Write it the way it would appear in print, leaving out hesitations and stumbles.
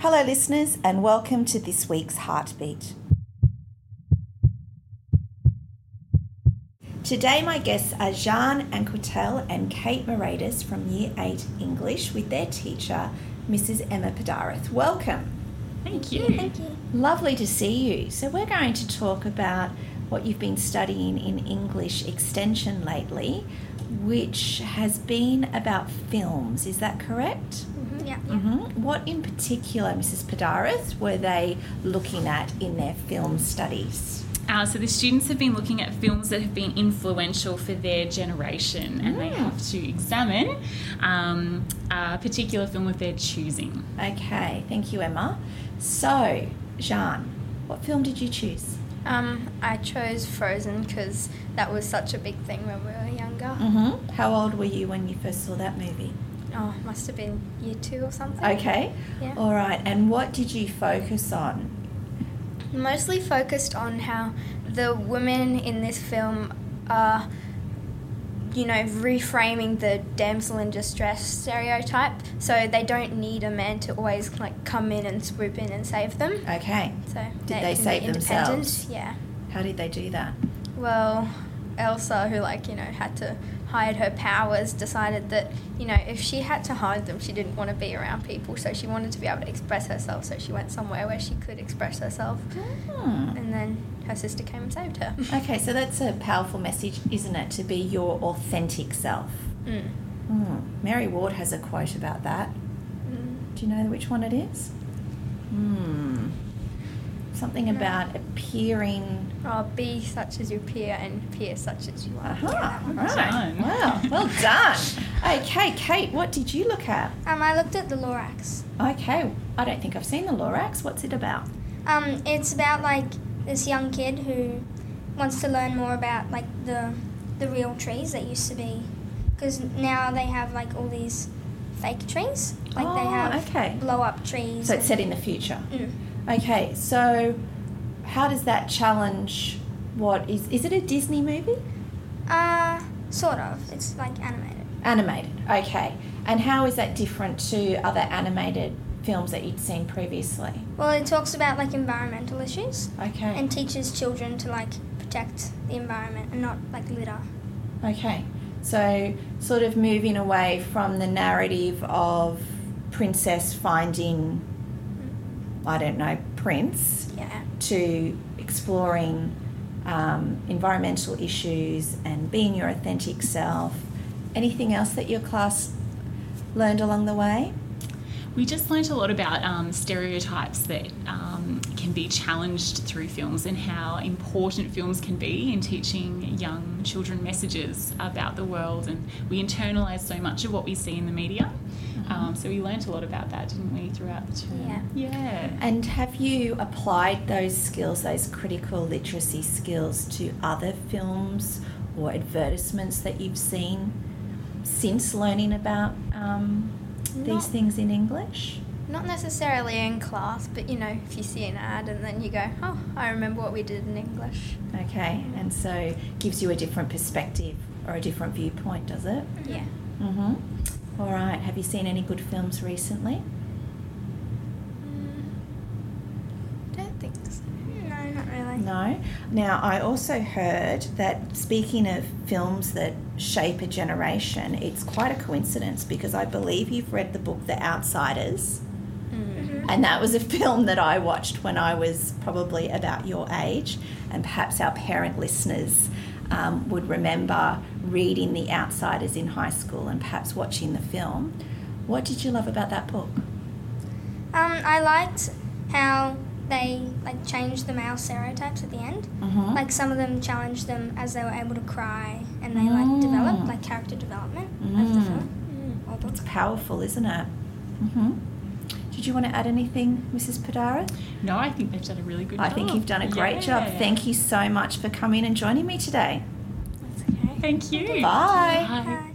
Hello listeners and welcome to this week's Heartbeat. Today my guests are Jeanne Anquetel and Kate Moraidis from Year 8 English with their teacher, Mrs. Emma Padareth. Welcome. Thank you. Thank you. Lovely to see you. So we're going to talk about what you've been studying in English Extension lately, which has been about films. Is that correct? Yeah. What in particular, Mrs. Padareth, were they looking at in their film studies? So the students have been looking at films that have been influential for their generation, and they have to examine a particular film of their choosing. Okay, thank you, Emma. So, Jeanne, what film did you choose? I chose Frozen because that was such a big thing when we were younger. How old were you when you first saw that movie? Oh, must have been year 2 or something. Okay. Yeah. All right. And what did you focus on? Mostly focused on how the women in this film are, reframing the damsel in distress stereotype. So they don't need a man to always come in and swoop in and save them. Okay. So Did they can save be independent. themselves? Yeah. How did they do that? Well, Elsa, who had to hide her powers, decided that if she had to hide them, she didn't want to be around people, so she wanted to be able to express herself, so she went somewhere where she could express herself. And then her sister came and saved her. Okay, so that's a powerful message, isn't it, to be your authentic self? Mary Ward has a quote about that. Do you know which one it is? Something about appearing... Be such as you appear and appear such as you are. Right. Wow, well done. Okay, Kate, what did you look at? I looked at the Lorax. Okay, I don't think I've seen the Lorax. What's it about? It's about this young kid who wants to learn more about the real trees that used to be, because now they have all these fake trees. They have blow up trees. So it's set in the future. Okay, so how does that challenge what is it a Disney movie? Sort of. It's animated. Animated, okay. And how is that different to other animated films that you'd seen previously? Well, it talks about environmental issues. Okay. And teaches children to protect the environment and not litter. Okay. So sort of moving away from the narrative of princess finding, I don't know, prince, to exploring environmental issues and being your authentic self. Anything else that your class learned along the way? We just learnt a lot about stereotypes that can be challenged through films, and how important films can be in teaching young children messages about the world. And we internalise so much of what we see in the media. So we learnt a lot about that, didn't we, throughout the term? Yeah. And have you applied those skills, those critical literacy skills, to other films or advertisements that you've seen since learning about these things in English? Not necessarily in class, but if you see an ad and then you go, oh, I remember what we did in English. Okay, and so gives you a different perspective or a different viewpoint, does it? Yeah. All right, have you seen any good films recently? Don't think so. No, not really. No? Now, I also heard that, speaking of films that shape a generation, it's quite a coincidence because I believe you've read the book The Outsiders. And that was a film that I watched when I was probably about your age, and perhaps our parent listeners would remember reading The Outsiders in high school and perhaps watching the film. What did you love about that book? I liked how they changed the male stereotypes at the end. Some of them challenged them as they were able to cry, and they developed character development of the film. It's powerful, isn't it? Did you want to add anything, Mrs. Padareth? No, I think they've done a really good job. I think you've done a great job. Thank you so much for coming and joining me today. That's okay. Thank you. Bye. Bye.